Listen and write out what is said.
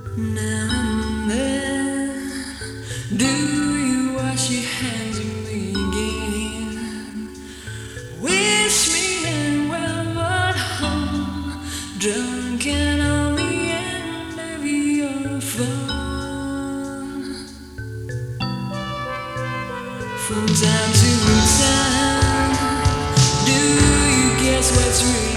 Now and then, do you wash your hands of me again? Wish me and well, but home, drunk and on the end of your phone. From time to time, do you guess what's real?